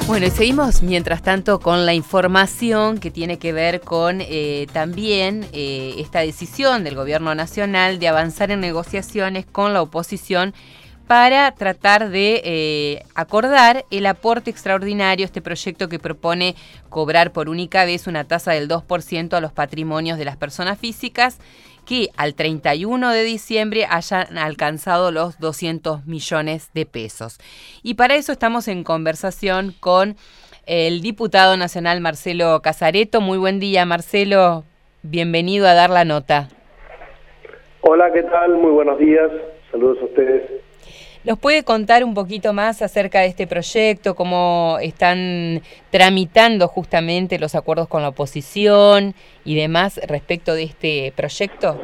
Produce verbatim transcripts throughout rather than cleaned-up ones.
Bueno, y seguimos mientras tanto con la información que tiene que ver con eh, también eh, esta decisión del Gobierno Nacional de avanzar en negociaciones con la oposición para tratar de eh, acordar el aporte extraordinario, este proyecto que propone cobrar por única vez una tasa del dos por ciento a los patrimonios de las personas físicas que al treinta y uno de diciembre hayan alcanzado los doscientos millones de pesos. Y para eso estamos en conversación con el diputado nacional Marcelo Casareto. Muy buen día, Marcelo. Bienvenido a Dar la Nota. Hola, ¿qué tal? Muy buenos días. Saludos a ustedes. ¿Nos puede contar un poquito más acerca de este proyecto, cómo están tramitando justamente los acuerdos con la oposición y demás respecto de este proyecto?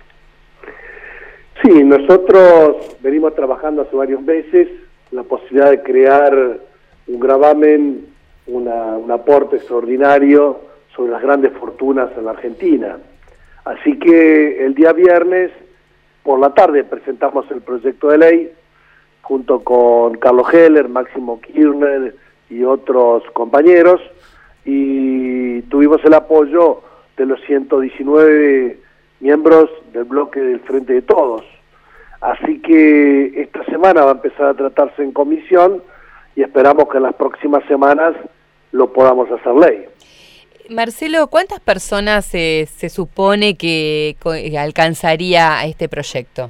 Sí, nosotros venimos trabajando hace varios meses la posibilidad de crear un gravamen, una, un aporte extraordinario sobre las grandes fortunas en la Argentina. Así que el día viernes por la tarde presentamos el proyecto de ley junto con Carlos Heller, Máximo Kirchner y otros compañeros, y tuvimos el apoyo de los ciento diecinueve miembros del bloque del Frente de Todos. Así que esta semana va a empezar a tratarse en comisión y esperamos que en las próximas semanas lo podamos hacer ley. Marcelo, ¿cuántas personas eh, se supone que eh, alcanzaría este proyecto?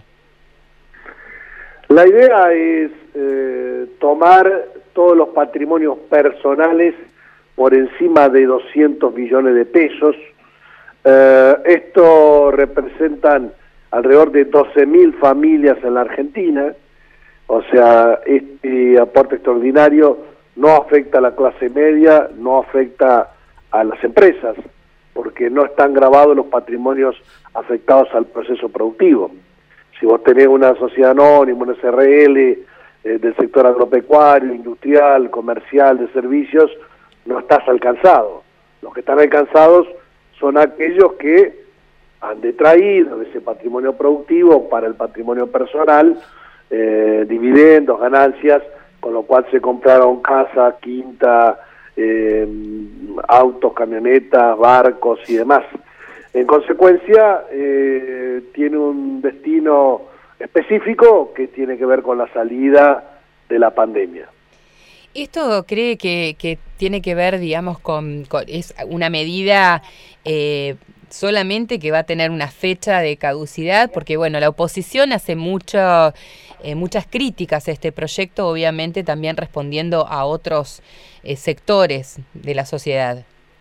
La idea es eh, tomar todos los patrimonios personales por encima de doscientos millones de pesos. Eh, esto representan alrededor de doce mil familias en la Argentina. O sea, este aporte extraordinario no afecta a la clase media, no afecta a las empresas, porque no están grabados los patrimonios afectados al proceso productivo. Si vos tenés una sociedad anónima, una S R L, eh, del sector agropecuario, industrial, comercial, de servicios, no estás alcanzado. Los que están alcanzados son aquellos que han detraído ese patrimonio productivo para el patrimonio personal, eh, dividendos, ganancias, con lo cual se compraron casa, quinta, eh, autos, camionetas, barcos y demás. En consecuencia, eh, tiene un destino específico que tiene que ver con la salida de la pandemia. ¿Esto cree que, que tiene que ver, digamos, con, con es una medida eh, solamente que va a tener una fecha de caducidad? Porque, bueno, la oposición hace mucho, eh, muchas críticas a este proyecto, obviamente también respondiendo a otros eh, sectores de la sociedad.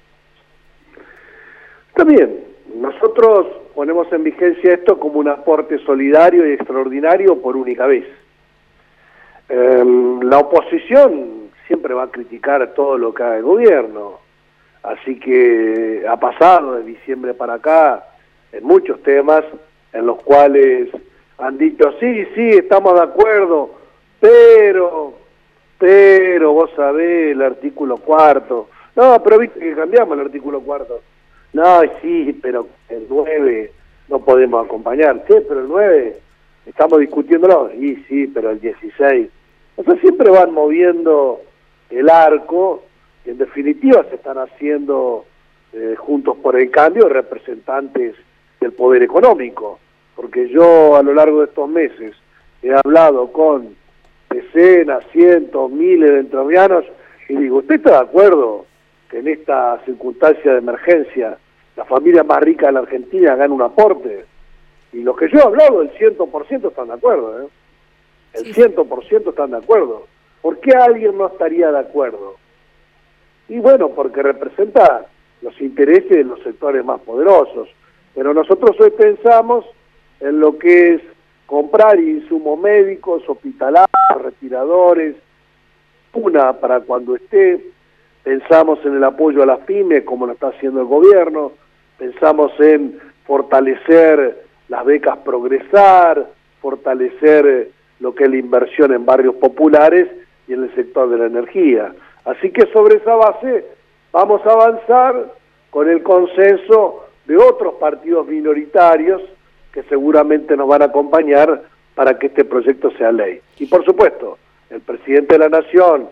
Está bien. Nosotros ponemos en vigencia esto como un aporte solidario y extraordinario por única vez. Eh, la oposición siempre va a criticar todo lo que haga el gobierno, así que ha pasado de diciembre para acá en muchos temas en los cuales han dicho, sí, sí, estamos de acuerdo, pero, pero, vos sabés, el artículo cuarto, no, pero viste que cambiamos el artículo cuarto. No, sí, pero el nueve no podemos acompañar. Sí, pero el nueve estamos discutiéndolo. Y sí, pero el dieciséis. O sea, siempre van moviendo el arco y en definitiva se están haciendo eh, juntos por el cambio representantes del poder económico. Porque yo a lo largo de estos meses he hablado con decenas, cientos, miles de entrerrianos y digo, ¿usted está de acuerdo que en esta circunstancia de emergencia la familia más rica de la Argentina gana un aporte? Y los que yo he hablado, el cien por ciento están de acuerdo, ¿eh? El cien por ciento están de acuerdo. ¿Por qué alguien no estaría de acuerdo? Y bueno, porque representa los intereses de los sectores más poderosos. Pero nosotros hoy pensamos en lo que es comprar insumos médicos, hospitalarios, respiradores, una para cuando esté. Pensamos en el apoyo a las pymes, como lo está haciendo el gobierno. Pensamos en fortalecer las becas Progresar, fortalecer lo que es la inversión en barrios populares y en el sector de la energía. Así que sobre esa base vamos a avanzar con el consenso de otros partidos minoritarios que seguramente nos van a acompañar para que este proyecto sea ley. Y por supuesto, el presidente de la Nación y el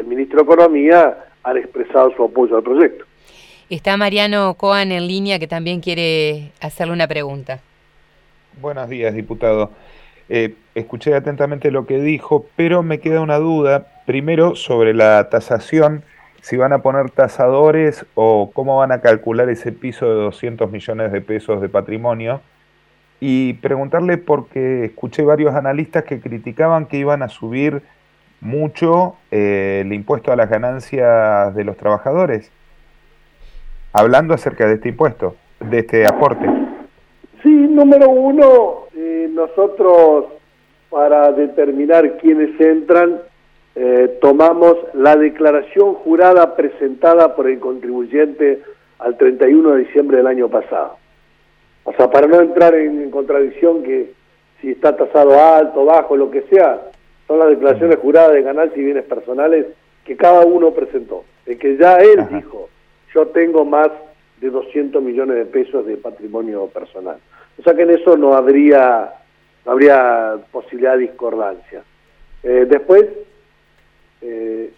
ministro de Economía han expresado su apoyo al proyecto. Está Mariano Coan en línea, que también quiere hacerle una pregunta. Buenos días, diputado. Eh, escuché atentamente lo que dijo, pero me queda una duda. Primero, sobre la tasación, si van a poner tasadores o cómo van a calcular ese piso de doscientos millones de pesos de patrimonio. Y preguntarle, porque escuché varios analistas que criticaban que iban a subir mucho eh, el impuesto a las ganancias de los trabajadores, hablando acerca de este impuesto, de este aporte. Sí, número uno, eh, nosotros para determinar quiénes entran, eh, tomamos la declaración jurada presentada por el contribuyente al treinta y uno de diciembre del año pasado. O sea, para no entrar en, en contradicción que si está tasado alto, bajo, lo que sea, son las declaraciones juradas de ganancias y bienes personales que cada uno presentó. El que ya él Ajá. dijo, yo tengo más de doscientos millones de pesos de patrimonio personal. O sea que en eso no habría no habría posibilidad de discordancia. Eh, después... Eh,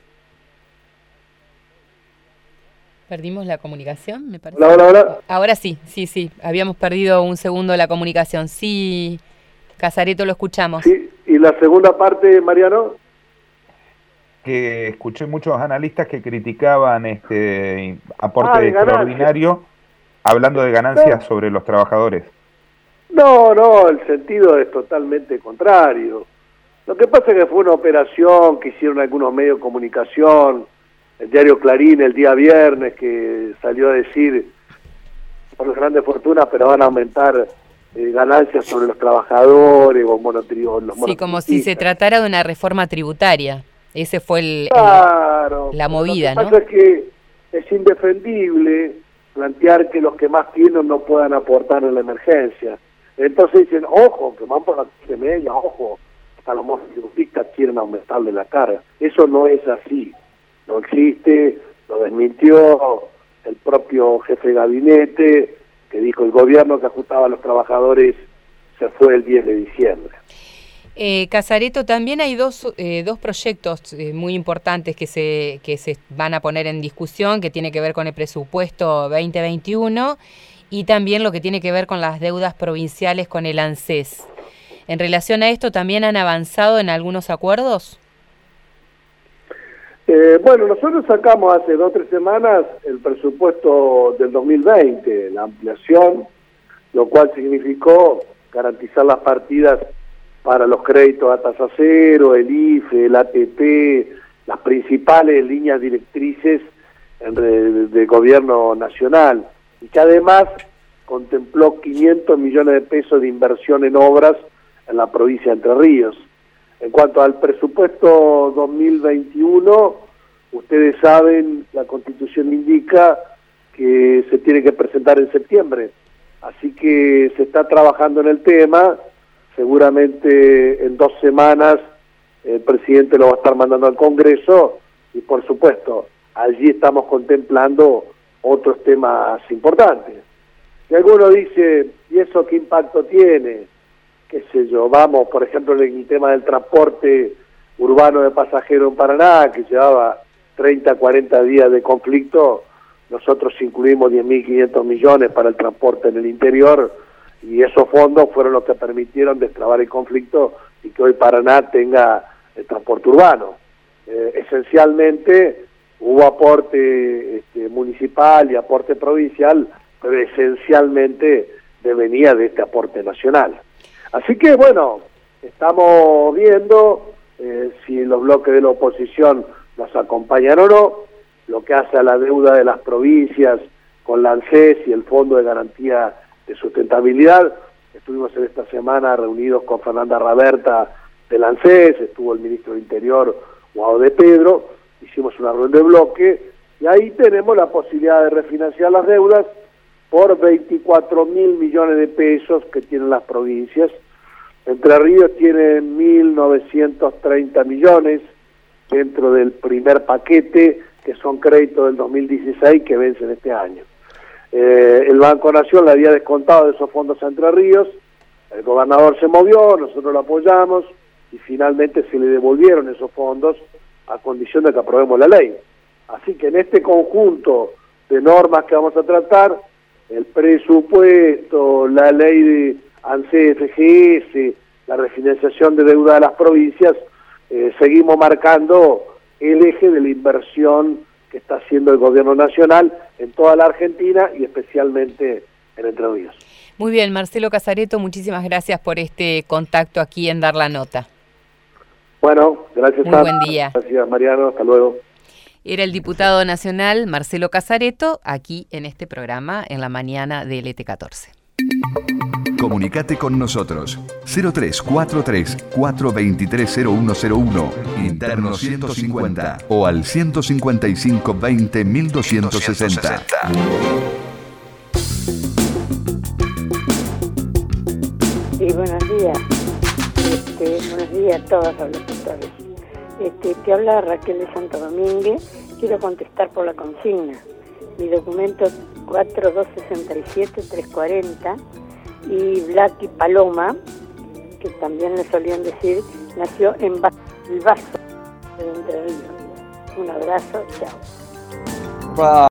¿Perdimos la comunicación? Me parece. Hola, hola, hola. Ahora sí, sí, sí. Habíamos perdido un segundo la comunicación. Sí, Casareto, lo escuchamos. Sí, y la segunda parte, Mariano... que escuché muchos analistas que criticaban este aporte ah, extraordinario, hablando de ganancias no. sobre los trabajadores. No, no, el sentido es totalmente contrario. Lo que pasa es que fue una operación que hicieron algunos medios de comunicación, el diario Clarín el día viernes, que salió a decir por las grandes fortunas, pero van a aumentar eh, ganancias sobre los trabajadores o monotributarios. Los sí, como si se tratara de una reforma tributaria. Ese fue el, claro, el, la movida, ¿no? Lo que pasa es que es indefendible plantear que los que más tienen no puedan aportar en la emergencia. Entonces dicen, ojo, que van por la clase media, ojo, hasta los monotributistas quieren aumentarle la carga. Eso no es así, no existe, lo desmintió el propio jefe de gabinete, que dijo el gobierno que ajustaba a los trabajadores se fue el diez de diciembre. Eh, Casareto, también hay dos, eh, dos proyectos eh, muy importantes que se, que se van a poner en discusión, que tiene que ver con el presupuesto veinte veintiuno y también lo que tiene que ver con las deudas provinciales con el ANSES. En relación a esto, ¿también han avanzado en algunos acuerdos? Eh, bueno, nosotros sacamos hace dos o tres semanas el presupuesto del dos mil veinte, la ampliación, lo cual significó garantizar las partidas para los créditos a tasa cero, el I F E, el A T P, las principales líneas directrices del gobierno nacional, y que además contempló quinientos millones de pesos de inversión en obras en la provincia de Entre Ríos. En cuanto al presupuesto dos mil veintiuno, ustedes saben, la Constitución indica que se tiene que presentar en septiembre, así que se está trabajando en el tema. Seguramente en dos semanas el presidente lo va a estar mandando al Congreso y, por supuesto, allí estamos contemplando otros temas importantes. Si alguno dice, ¿y eso qué impacto tiene? Qué sé yo, vamos, por ejemplo, en el tema del transporte urbano de pasajeros en Paraná, que llevaba treinta, cuarenta días de conflicto, nosotros incluimos diez mil quinientos millones para el transporte en el interior, y esos fondos fueron los que permitieron destrabar el conflicto y que hoy Paraná tenga el transporte urbano. Eh, esencialmente hubo aporte este, municipal y aporte provincial, pero esencialmente venía de este aporte nacional. Así que bueno, estamos viendo eh, si los bloques de la oposición nos acompañan o no, lo que hace a la deuda de las provincias con la ANSES y el Fondo de Garantía de Sustentabilidad. Estuvimos en esta semana reunidos con Fernanda Raberta del ANSES, estuvo el ministro del Interior, Guado de Pedro, hicimos una reunión de bloque y ahí tenemos la posibilidad de refinanciar las deudas por veinticuatro mil millones de pesos que tienen las provincias. Entre Ríos tienen mil novecientos treinta millones dentro del primer paquete, que son créditos del dos mil dieciséis que vencen este año. Eh, el Banco Nación le había descontado de esos fondos a Entre Ríos, el gobernador se movió, nosotros lo apoyamos y finalmente se le devolvieron esos fondos a condición de que aprobemos la ley. Así que en este conjunto de normas que vamos a tratar, el presupuesto, la ley de ANSES, F G S, la refinanciación de deuda de las provincias, eh, seguimos marcando el eje de la inversión que está haciendo el gobierno nacional en toda la Argentina y especialmente en Entre Ríos. Muy bien, Marcelo Casareto, muchísimas gracias por este contacto aquí en Dar la Nota. Bueno, gracias. Muy buen día. Gracias, Mariano, hasta luego. Era el diputado nacional Marcelo Casareto, aquí en este programa, en la mañana de L T catorce. Comunicate con nosotros. cero tres cuatro tres, cuatro dos tres, cero uno cero uno, interno ciento cincuenta o al ciento cincuenta y cinco veinte mil doscientos sesenta. Sí, buenos días. Este, buenos días a todos los locutores. Este, te habla Raquel de Santo Domingue. Quiero contestar por la consigna. Mi documento es cuatro dos seis siete, tres cuarenta y Blacky Paloma, que también le solían decir, nació en el Vaso de Entre Ríos. Un abrazo, chao.